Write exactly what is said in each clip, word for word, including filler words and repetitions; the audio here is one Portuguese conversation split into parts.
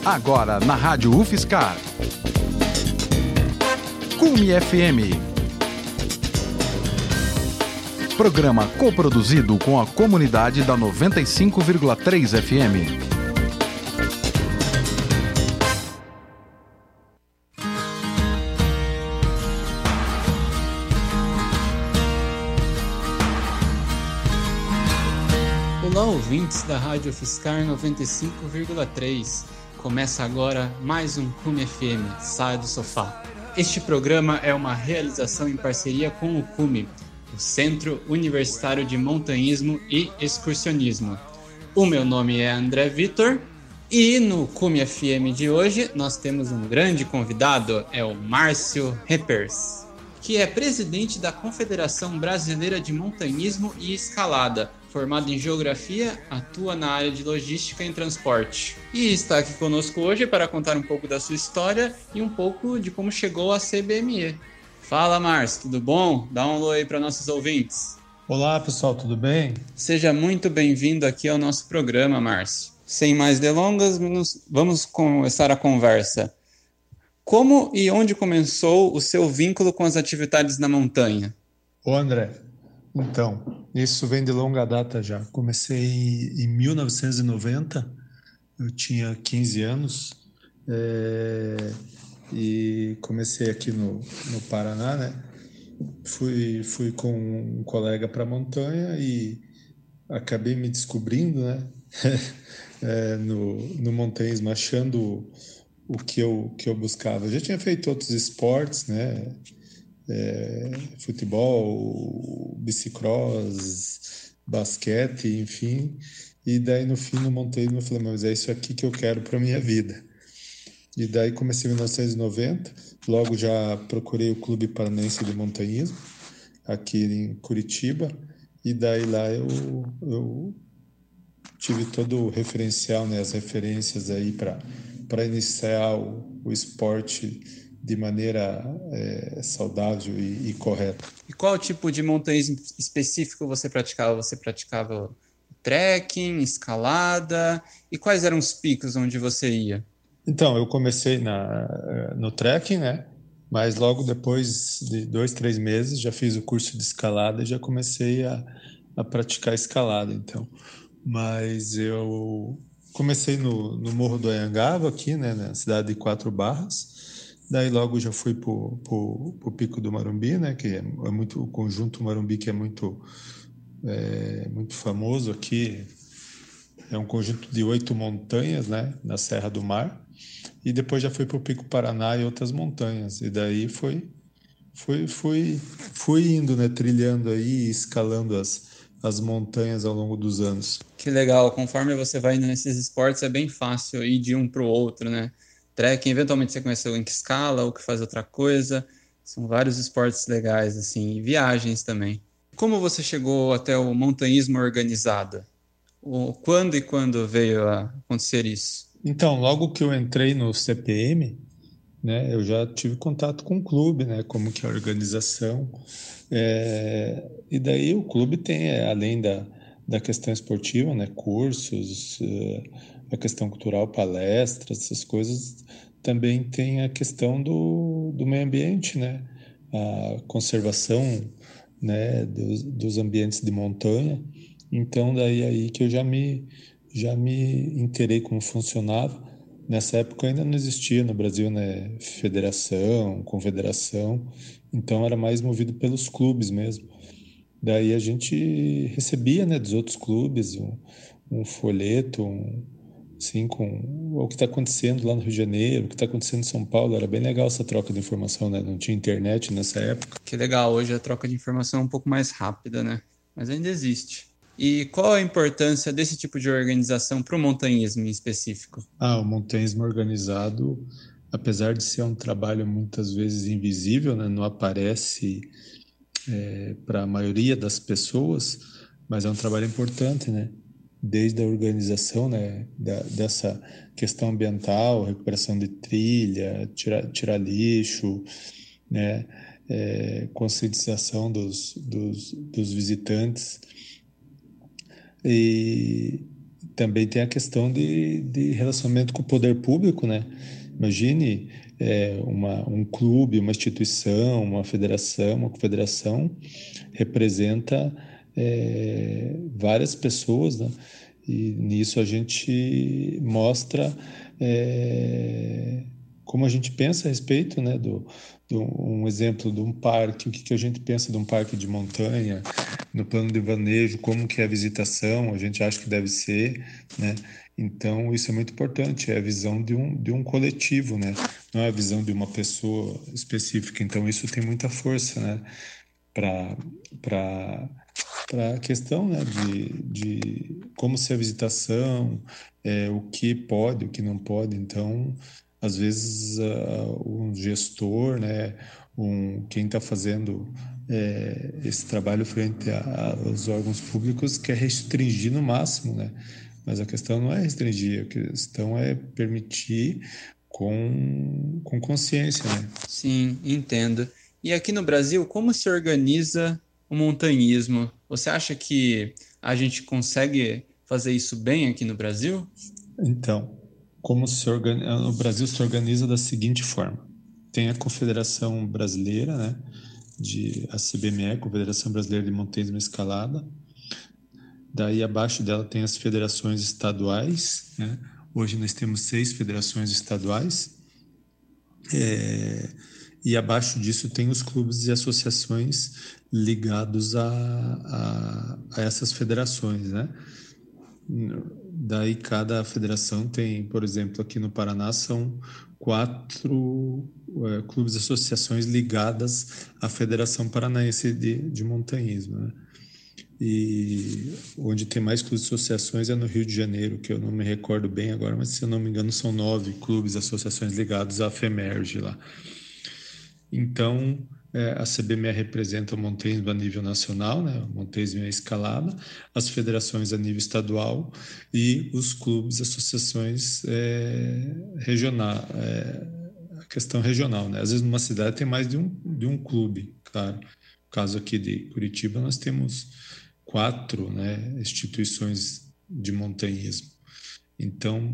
Agora na Rádio UFSCar. Cume F M. Programa coproduzido com a comunidade da noventa e cinco vírgula três F M. Olá, ouvintes da Rádio UFSCar noventa e cinco vírgula três. Começa agora mais um Cume F M, Saia do Sofá. Este programa é uma realização em parceria com o Cume, o Centro Universitário de Montanhismo e Excursionismo. O meu nome é André Vitor e no Cume F M de hoje nós temos um grande convidado, é o Márcio Reppers, que é presidente da Confederação Brasileira de Montanhismo e Escalada. Formado em Geografia, atua na área de Logística e Transporte. E está aqui conosco hoje para contar um pouco da sua história e um pouco de como chegou à C B M E. Fala, Márcio, tudo bom? Dá um alô aí para nossos ouvintes. Olá, pessoal, tudo bem? Seja muito bem-vindo aqui ao nosso programa, Márcio. Sem mais delongas, vamos começar a conversa. Como e onde começou o seu vínculo com as atividades na montanha? Ô, André, então, isso vem de longa data já. Comecei em mil novecentos e noventa, eu tinha quinze anos, é, e comecei aqui no, no Paraná, né? Fui, fui com um colega para a montanha e acabei me descobrindo, né? é, no, no montanhismo, achando o que eu, que eu buscava. Eu já tinha feito outros esportes, né? É, futebol, bicicross, basquete, enfim. E daí no fim no montanhismo eu falei, mas é isso aqui que eu quero para minha vida. E daí comecei em mil novecentos e noventa, logo já procurei o Clube Paranaense de Montanhismo, aqui em Curitiba, e daí lá eu, eu tive todo o referencial, né, as referências aí para iniciar o, o esporte de maneira é, saudável e, e correta. E qual tipo de montanhismo específico você praticava? Você praticava trekking, escalada? E quais eram os picos onde você ia? Então, eu comecei na, no trekking, né? Mas logo depois de dois, três meses já fiz o curso de escalada e já comecei a, a praticar escalada, então. Mas eu comecei no, no Morro do Anhangaba, aqui, né, na cidade de Quatro Barras. Daí logo já fui para o Pico do Marumbi, né, que é, é muito o conjunto Marumbi, que é muito, é, muito famoso aqui. É um conjunto de oito montanhas, né, na Serra do Mar. E depois já fui para o Pico Paraná e outras montanhas. E daí foi, foi, fui, fui indo, né, trilhando aí, escalando as, as montanhas ao longo dos anos. Que legal, conforme você vai indo nesses esportes é bem fácil ir de um para o outro, né? Trekking, eventualmente você conhece alguém que escala ou que faz outra coisa. São vários esportes legais, assim, e viagens também. Como você chegou até o montanhismo organizado? O, quando e quando veio a acontecer isso? Então, logo que eu entrei no C P M, né, eu já tive contato com o clube, né, como que é a organização. É, e daí o clube tem, é, além da, da questão esportiva, né, cursos, é, a questão cultural, palestras, essas coisas, também tem a questão do, do meio ambiente, né, a conservação, né, dos, dos ambientes de montanha. Então, daí aí que eu já me, já me inteirei como funcionava. Nessa época ainda não existia no Brasil, né, federação, confederação, então era mais movido pelos clubes mesmo. Daí a gente recebia, né, dos outros clubes um, um folheto, um, assim, com o que está acontecendo lá no Rio de Janeiro, o que está acontecendo em São Paulo. Era bem legal essa troca de informação, né? Não tinha internet nessa época. Que legal, hoje a troca de informação é um pouco mais rápida, né? Mas ainda existe. E qual a importância desse tipo de organização para o montanhismo em específico? Ah, o montanhismo organizado, apesar de ser um trabalho muitas vezes invisível, né? Não aparece é, para a maioria das pessoas, mas é um trabalho importante, né? Desde a organização, né, da, dessa questão ambiental, recuperação de trilha, tirar, tirar lixo, né, é, conscientização dos, dos, dos visitantes. E também tem a questão de, de relacionamento com o poder público, né? Imagine é, uma, um clube, uma instituição, uma federação, uma confederação representa é, várias pessoas, né? E nisso a gente mostra é, como a gente pensa a respeito, né, do, do um exemplo de um parque, o que, que a gente pensa de um parque de montanha, no plano de vanejo, como que é a visitação, a gente acha que deve ser, né? Então isso é muito importante, é a visão de um, de um coletivo, né? Não é a visão de uma pessoa específica. Então isso tem muita força, né? Para para para a questão, né, de, de como ser a visitação, é, o que pode, o que não pode. Então, às vezes, uh, um gestor, né, um, quem está fazendo é, esse trabalho frente a, a, aos órgãos públicos quer restringir no máximo, né? Mas a questão não é restringir, a questão é permitir com, com consciência, né? Sim, entendo. E aqui no Brasil, como se organiza o montanhismo? Você acha que a gente consegue fazer isso bem aqui no Brasil? Então, como se organiza, o Brasil se organiza da seguinte forma: tem a Confederação Brasileira, né, de a C B M E, Confederação Brasileira de Montanhismo e Escalada. Daí abaixo dela tem as federações estaduais, né? Hoje nós temos seis federações estaduais. É, e abaixo disso tem os clubes e associações ligados a, a, a essas federações, né? Daí cada federação tem, por exemplo, aqui no Paraná são quatro é, clubes e associações ligadas à Federação Paranaense de, de Montanhismo, né? E onde tem mais clubes e associações é no Rio de Janeiro, que eu não me recordo bem agora, mas se eu não me engano são nove clubes e associações ligados à FEMERGE lá. Então, é, a C B M E representa o montanhismo a nível nacional, né, o montanhismo e a escalada, as federações a nível estadual e os clubes e associações é, regional, é, a questão regional, né? Às vezes numa cidade tem mais de um, de um clube, claro. No caso aqui de Curitiba nós temos quatro, né, instituições de montanhismo. Então,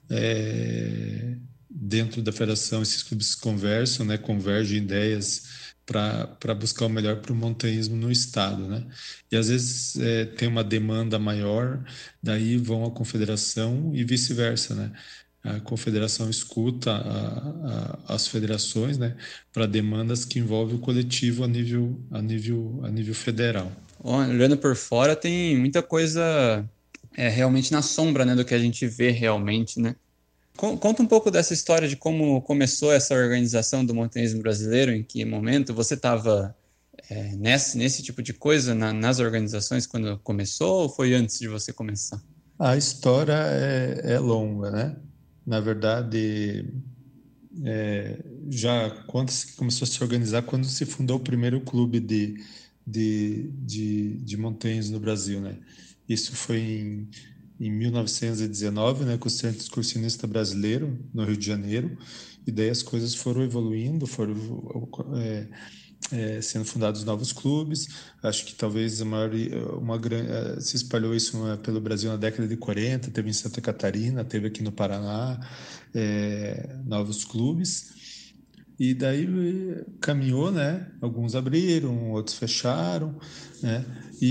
é, dentro da federação, esses clubes conversam, né, convergem ideias para buscar o melhor para o montanhismo no estado, né? E às vezes é, tem uma demanda maior, daí vão à confederação e vice-versa, né? A confederação escuta a, a, as federações, né, para demandas que envolvem o coletivo a nível, a nível, a nível federal. Olhando por fora, tem muita coisa é, realmente na sombra, né, do que a gente vê realmente, né? Conta um pouco dessa história de como começou essa organização do montanhismo brasileiro, em que momento você estava é, nesse, nesse tipo de coisa na, nas organizações quando começou ou foi antes de você começar? A história é, é longa, né? Na verdade, é, já quando se começou a se organizar, quando se fundou o primeiro clube de, de, de, de montanhismo no Brasil, né? Isso foi em, em mil novecentos e dezenove, né, com o Centro Excursionista Brasileiro, no Rio de Janeiro, e daí as coisas foram evoluindo, foram é, é, sendo fundados novos clubes. Acho que talvez a maior, uma grande, se espalhou isso pelo Brasil na década de quarenta, teve em Santa Catarina, teve aqui no Paraná, é, novos clubes. E daí caminhou, né? Alguns abriram, outros fecharam, né?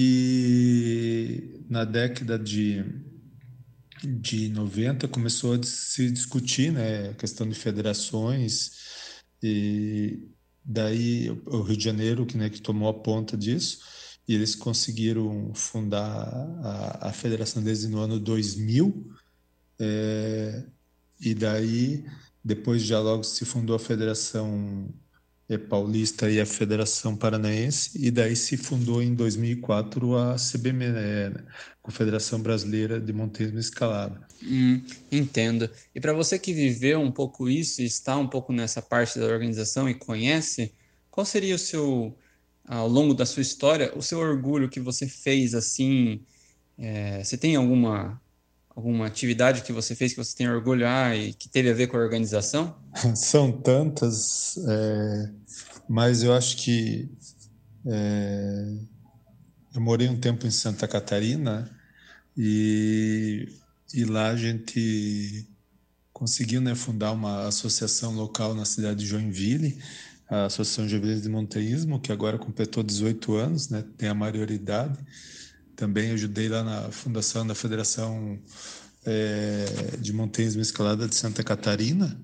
E na década de, de noventa começou a se discutir, né? A questão de federações, e daí o Rio de Janeiro, que, né, que tomou a ponta disso, e eles conseguiram fundar a, a federação desde no ano dois mil, é, e daí depois já logo se fundou a Federação Paulista e a Federação Paranaense, e daí se fundou em dois mil e quatro a C B M E, né? Confederação Brasileira de Montanhismo e Escalada. Hum, entendo. E para você que viveu um pouco isso e está um pouco nessa parte da organização e conhece, qual seria o seu, ao longo da sua história, o seu orgulho que você fez assim? É, você tem alguma alguma atividade que você fez que você tem orgulho ah, e que teve a ver com a organização? São tantas, é, mas eu acho que é, eu morei um tempo em Santa Catarina e e lá a gente conseguiu, né, fundar uma associação local na cidade de Joinville, a Associação Joinville de Montanhismo, que agora completou dezoito anos, né, tem a maioridade. Também ajudei lá na fundação da Federação é, de Montanhismo e Escalada de Santa Catarina.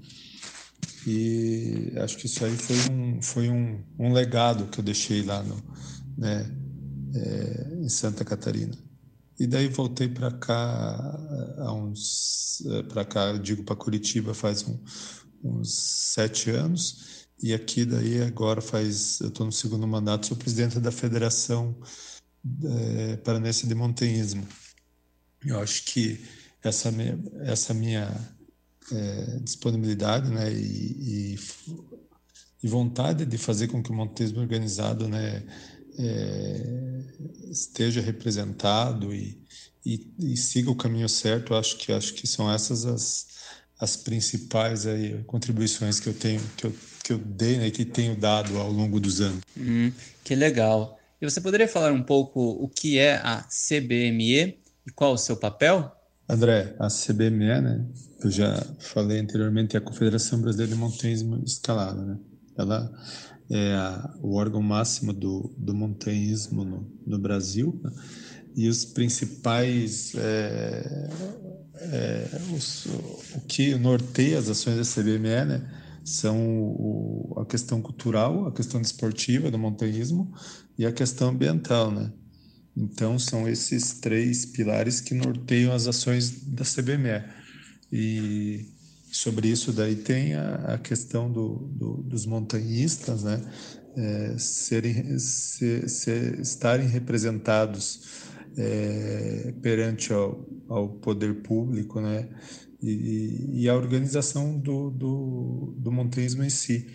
E acho que isso aí foi um, foi um, um legado que eu deixei lá no, né, é, em Santa Catarina. E daí voltei para cá há uns para cá, digo para Curitiba faz um, uns sete anos, e aqui daí agora faz, eu estou no segundo mandato, sou presidente da Federação é, Paranense de Montanhismo. Eu acho que essa minha, essa minha é, disponibilidade, né, e, e, e vontade de fazer com que o montanhismo organizado, né, É, esteja representado e, e, e siga o caminho certo, acho que acho que são essas as, as principais aí, contribuições que eu tenho que eu, que eu dei, né, que tenho dado ao longo dos anos. Hum, que legal. E você poderia falar um pouco o que é a C B M E e qual o seu papel? André, a C B M E, né, eu já falei anteriormente, é a Confederação Brasileira de Montanhismo e Escalada, né? Ela é a, o órgão máximo do, do montanhismo no, no Brasil, né? E os principais é, é, os, o que norteia as ações da C B M E, né, são o, a questão cultural, a questão desportiva do montanhismo e a questão ambiental, né? Então são esses três pilares que norteiam as ações da C B M E. E sobre isso daí tem a, a questão do, do, dos montanhistas, né, é, serem, se, se, estarem representados é, perante ao, ao poder público, né, e, e a organização do, do, do montanhismo em si.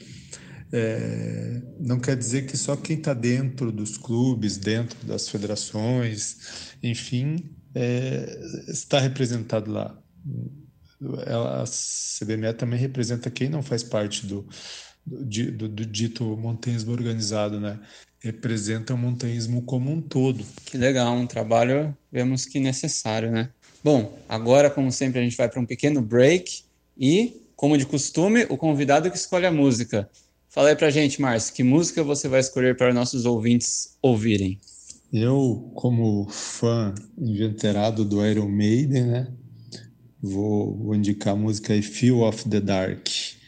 É, não quer dizer que só quem está dentro dos clubes, dentro das federações, enfim, é, está representado lá. Ela, a C B M E também representa quem não faz parte do, do, do, do dito montanhismo organizado, né? Representa o montanhismo como um todo. Que legal, um trabalho, vemos que necessário, né? Bom, agora, como sempre, a gente vai para um pequeno break e, como de costume, o convidado que escolhe a música. Fala aí pra gente, Márcio, que música você vai escolher para nossos ouvintes ouvirem? Eu, como fã inveterado do Iron Maiden, né? Vou, vou indicar a música I Feel of the Dark.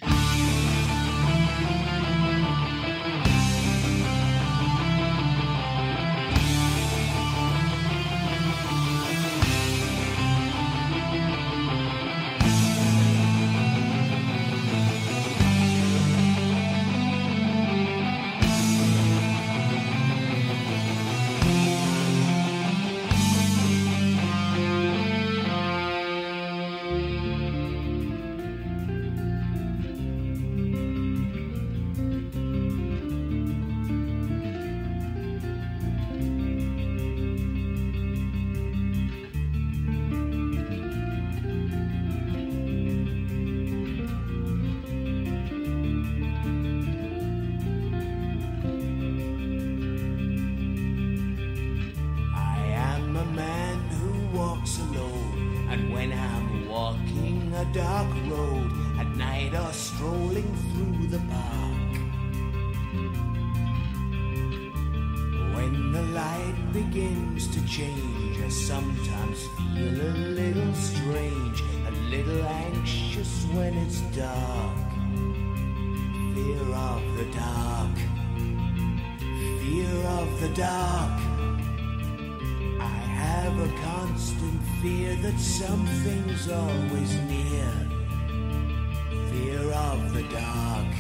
Something's always near. Fear of the dark.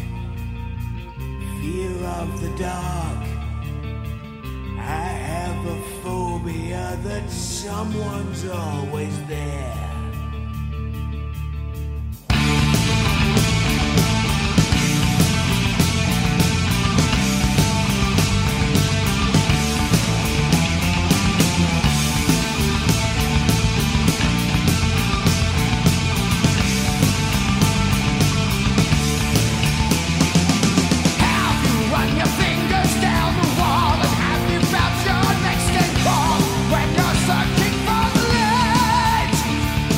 Fear of the dark. I have a phobia that someone's always there. When you're searching for the ledge,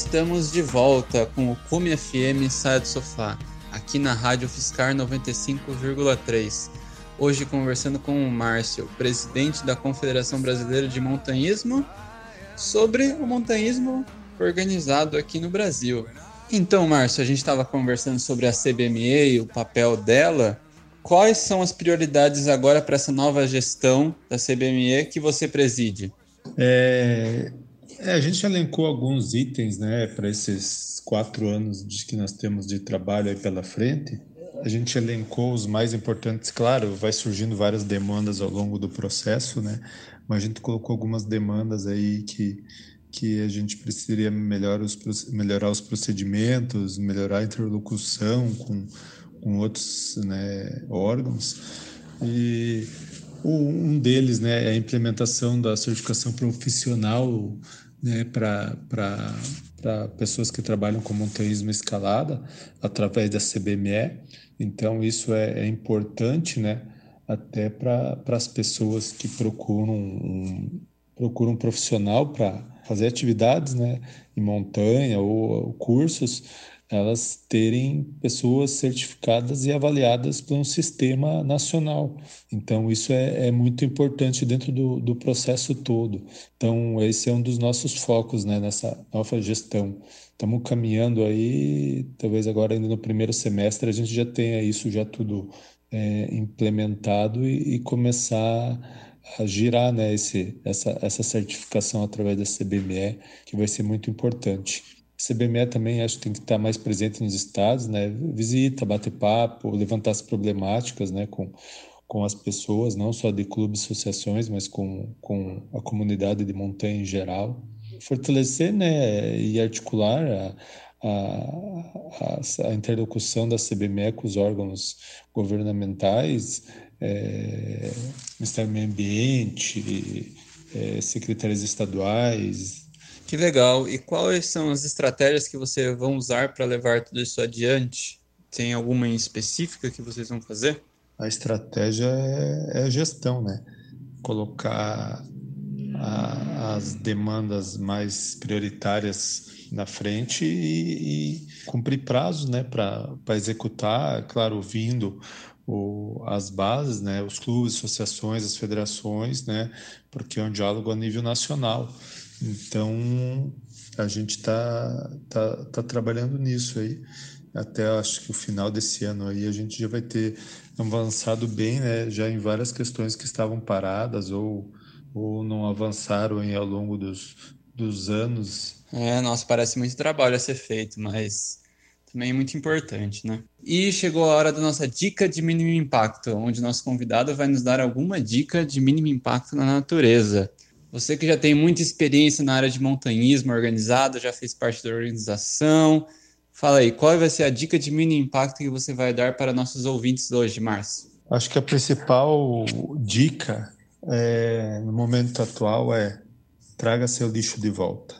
Estamos de volta com o Cume F M Saia do Sofá, aqui na Rádio UFSCar noventa e cinco vírgula três. Hoje conversando com o Márcio, presidente da Confederação Brasileira de Montanhismo, sobre o montanhismo organizado aqui no Brasil. Então, Márcio, a gente estava conversando sobre a C B M E e o papel dela. Quais são as prioridades agora para essa nova gestão da C B M E que você preside? É, é, a gente elencou alguns itens, né, para esses quatro anos de, que nós temos de trabalho aí pela frente. A gente elencou os mais importantes, claro, vai surgindo várias demandas ao longo do processo, né, mas a gente colocou algumas demandas aí que, que a gente precisaria melhorar os, melhorar os procedimentos, melhorar a interlocução com, com outros, né, órgãos. E um deles, né, é a implementação da certificação profissional, né, para pessoas que trabalham com montanhismo e escalada através da C B M E. Então, isso é, é importante, né, até para as pessoas que procuram um, procuram um profissional para fazer atividades, né, em montanha ou, ou cursos, elas terem pessoas certificadas e avaliadas por um sistema nacional. Então, isso é, é muito importante dentro do, do processo todo. Então, esse é um dos nossos focos, né, nessa nova gestão. Estamos caminhando aí, talvez agora ainda no primeiro semestre a gente já tenha isso já tudo é, implementado e, e começar a girar, né, esse, essa, essa certificação através da C B M E, que vai ser muito importante. A C B M E também acho que tem que estar mais presente nos estados, né? Visita, bater papo, levantar as problemáticas, né, com, com as pessoas, não só de clubes, associações, mas com, com a comunidade de montanha em geral. Fortalecer, né, e articular a, a, a, a interlocução da C B M E com os órgãos governamentais, é, Ministério do Meio Ambiente, é, secretarias estaduais. Que legal. E quais são as estratégias que vocês vão usar para levar tudo isso adiante? Tem alguma em específica que vocês vão fazer? A estratégia é, é a gestão, né? Colocar a, as demandas mais prioritárias na frente e, e cumprir prazos, né, para executar, claro, ouvindo o, as bases, né, os clubes, associações, as federações, né, porque é um diálogo a nível nacional. Então, a gente está tá, tá trabalhando nisso aí. Até acho que o final desse ano aí a gente já vai ter avançado bem, né, já em várias questões que estavam paradas ou, ou não avançaram aí ao longo dos, dos anos. É, nossa, parece muito trabalho a ser feito, mas também é muito importante, né? E chegou a hora da nossa dica de mínimo impacto, onde nosso convidado vai nos dar alguma dica de mínimo impacto na natureza. Você que já tem muita experiência na área de montanhismo organizado, já fez parte da organização. Fala aí, qual vai ser a dica de mínimo impacto que você vai dar para nossos ouvintes hoje, Márcio? Acho que a principal dica é, no momento atual é traga seu lixo de volta.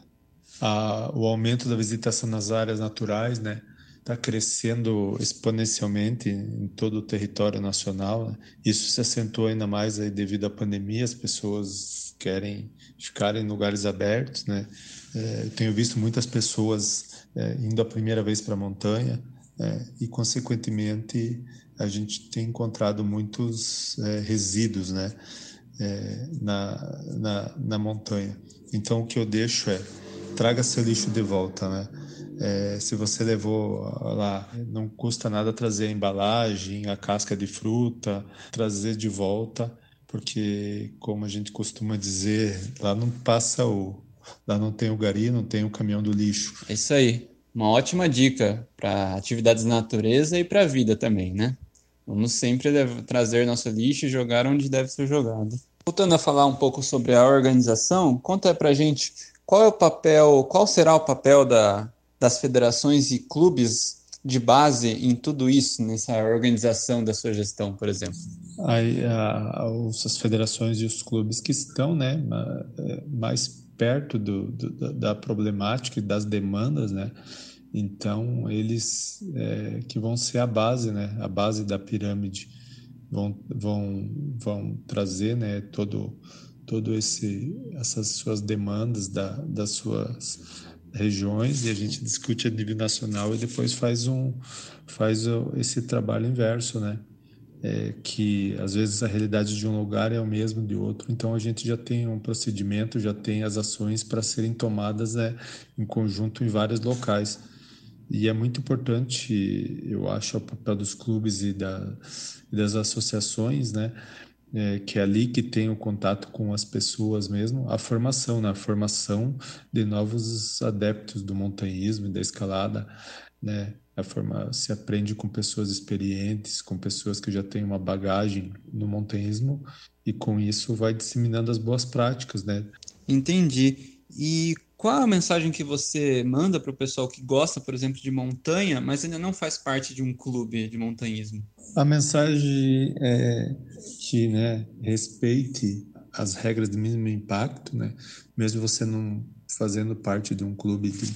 A, o aumento da visitação nas áreas naturais, né, está crescendo exponencialmente em todo o território nacional, né? Isso se acentuou ainda mais aí devido à pandemia, as pessoas querem ficar em lugares abertos, né? É, eu tenho visto muitas pessoas é, indo a primeira vez para a montanha, é, e, consequentemente, a gente tem encontrado muitos é, resíduos, né, é, na, na, na montanha. Então, o que eu deixo é traga seu lixo de volta, né? É, se você levou lá, não custa nada trazer a embalagem, a casca de fruta, trazer de volta, porque, como a gente costuma dizer, lá não passa o... lá não tem o gari, não tem o caminhão do lixo. É isso aí. Uma ótima dica para atividades na natureza e para a vida também, né? Vamos sempre trazer nosso lixo e jogar onde deve ser jogado. Voltando a falar um pouco sobre a organização, conta pra gente qual é o papel, qual será o papel da, das federações e clubes de base em tudo isso, nessa organização da sua gestão, por exemplo? Aí, a, as federações e os clubes que estão, né, mais perto do, do, da problemática e das demandas, né? Então, eles é, que vão ser a base, né, a base da pirâmide, vão, vão, vão trazer, né, todo, todo esse, essas suas demandas da, das suas regiões e a gente discute a nível nacional e depois faz, um, faz esse trabalho inverso, né? É, que às vezes a realidade de um lugar é o mesmo de outro, então a gente já tem um procedimento, já tem as ações para serem tomadas, né, em conjunto em vários locais. E é muito importante, eu acho, o papel dos clubes e, da, e das associações, né, é, que é ali que tem o contato com as pessoas mesmo, a formação, né, a formação de novos adeptos do montanhismo e da escalada, né, a forma, se aprende com pessoas experientes, com pessoas que já têm uma bagagem no montanhismo e com isso vai disseminando as boas práticas, né? Entendi. E qual a mensagem que você manda para o pessoal que gosta, por exemplo, de montanha, mas ainda não faz parte de um clube de montanhismo? A mensagem é que, né, respeite as regras de mínimo impacto, né? Mesmo você não fazendo parte de um clube de,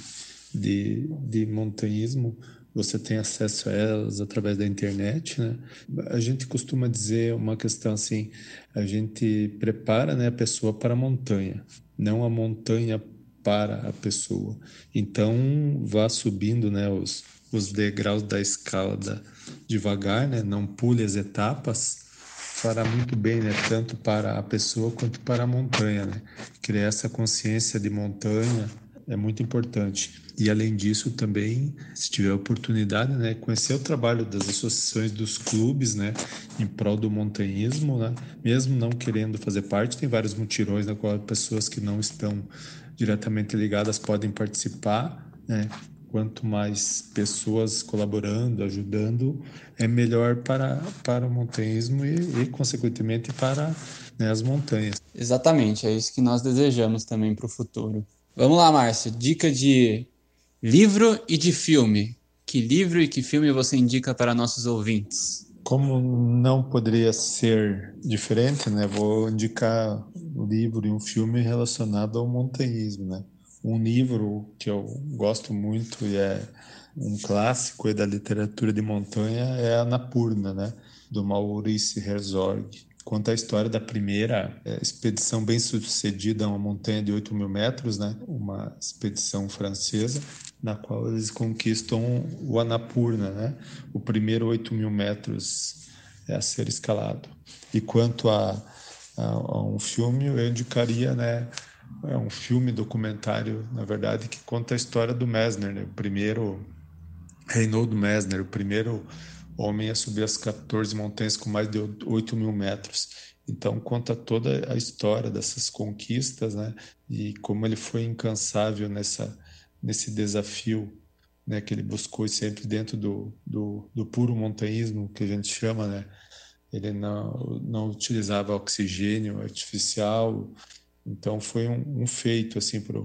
de, de montanhismo, você tem acesso a elas através da internet, né? A gente costuma dizer uma questão assim, a gente prepara, né, a pessoa para a montanha, não a montanha para a pessoa. Então, vá subindo, né, os, os degraus da escada devagar, né? Não pule as etapas, fará muito bem, né? Tanto para a pessoa quanto para a montanha, né? Criar essa consciência de montanha é muito importante. E além disso também, se tiver oportunidade, né, conhecer o trabalho das associações, dos clubes, né, em prol do montanhismo, né, mesmo não querendo fazer parte, tem vários mutirões na qual pessoas que não estão diretamente ligadas podem participar, né. Quanto mais pessoas colaborando, ajudando, é melhor para, para o montanhismo e, e consequentemente, para, né, as montanhas. Exatamente, é isso que nós desejamos também para o futuro. Vamos lá, Márcio, dica de livro e de filme. Que livro e que filme você indica para nossos ouvintes? Como não poderia ser diferente, né? Vou indicar um livro e um filme relacionado ao montanhismo, né? Um livro que eu gosto muito e é um clássico da literatura de montanha é Annapurna, né? Do Maurice Herzog. Conta a história da primeira é, expedição bem sucedida a uma montanha de oito mil metros, né? Uma expedição francesa, na qual eles conquistam o Annapurna, né? O primeiro oito mil metros a ser escalado. E quanto a, a, a um filme, eu indicaria, né? É um filme documentário, na verdade, que conta a história do Messner, né? O primeiro, Reinhold Messner, o primeiro homem a subir as quatorze montanhas com mais de oito mil metros. Então, conta toda a história dessas conquistas, né? E como ele foi incansável nessa, nesse desafio, né? Que ele buscou sempre dentro do, do, do puro montanhismo, que a gente chama, né? Ele não, não utilizava oxigênio artificial. Então, foi um, um feito, assim, para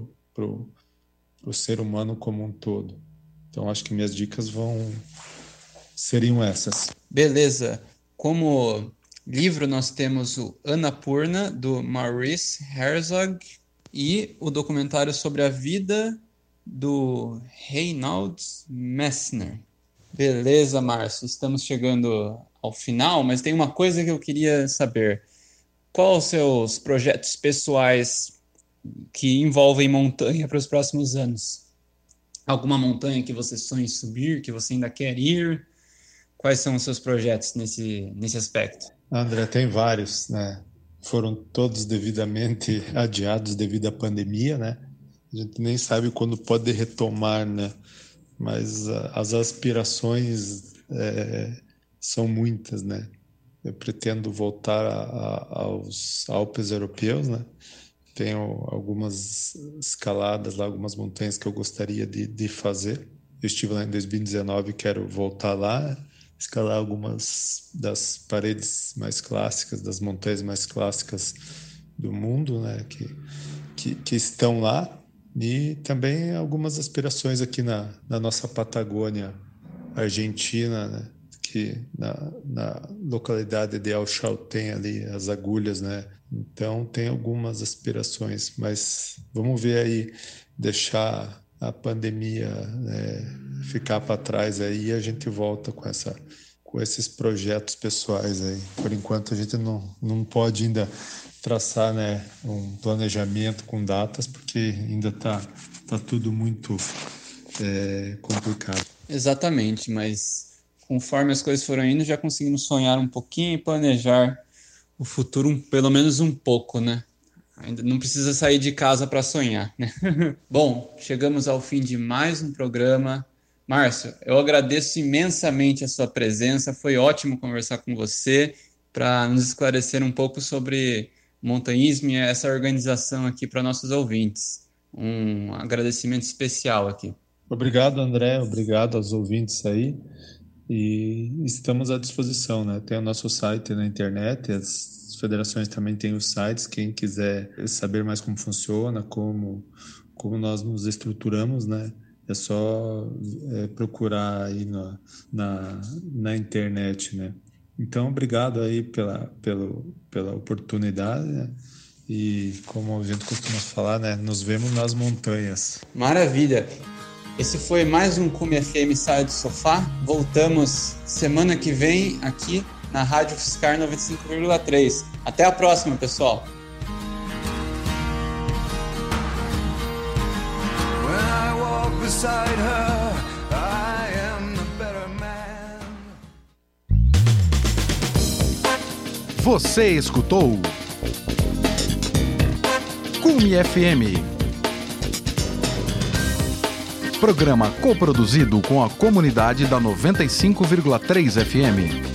o ser humano como um todo. Então, acho que minhas dicas vão... seriam essas. Beleza. Como livro, nós temos o Annapurna, do Maurice Herzog, e o documentário sobre a vida do Reinhold Messner. Beleza, Márcio. Estamos chegando ao final, mas tem uma coisa que eu queria saber. Quais os seus projetos pessoais que envolvem montanha para os próximos anos? Alguma montanha que você sonha em subir, que você ainda quer ir? Quais são os seus projetos nesse, nesse aspecto? André, tem vários, né? Foram todos devidamente adiados devido à pandemia, né? A gente nem sabe quando pode retomar, né? Mas uh, as aspirações é, são muitas, né? Eu pretendo voltar a, a, aos Alpes europeus, né? Tenho algumas escaladas lá, algumas montanhas que eu gostaria de, de fazer. Eu estive lá em dois mil e dezenove e quero voltar lá, escalar algumas das paredes mais clássicas, das montanhas mais clássicas do mundo, né, que, que, que estão lá, e também algumas aspirações aqui na, na nossa Patagônia Argentina, né, que na, na localidade de El Chaltén ali, as agulhas, né, então tem algumas aspirações, mas vamos ver aí, deixar a pandemia, né, ficar para trás aí e a gente volta com, essa, com esses projetos pessoais aí. Por enquanto a gente não, não pode ainda traçar, né, um planejamento com datas, porque ainda está tá tudo muito é, complicado. Exatamente, mas conforme as coisas foram indo, já conseguimos sonhar um pouquinho e planejar o futuro um, pelo menos um pouco, né? Ainda não precisa sair de casa para sonhar, né? Bom, chegamos ao fim de mais um programa. Márcio, eu agradeço imensamente a sua presença, foi ótimo conversar com você para nos esclarecer um pouco sobre montanhismo e essa organização aqui para nossos ouvintes. Um agradecimento especial aqui. Obrigado, André, obrigado aos ouvintes aí, e estamos à disposição, né? Tem o nosso site na internet, as federações também têm os sites, quem quiser saber mais como funciona, como, como nós nos estruturamos, né? É só é, procurar aí na, na, na internet, né? Então, obrigado aí pela, pela, pela oportunidade, né? E como a gente costuma falar, né? Nos vemos nas montanhas. Maravilha! Esse foi mais um Cume F M Saia do Sofá. Voltamos semana que vem aqui na Rádio Fiscar noventa e cinco vírgula três. Até a próxima, pessoal! Beside her, I am the better man. Você escutou Cume F M, programa coproduzido com a comunidade da noventa e cinco vírgula três F M.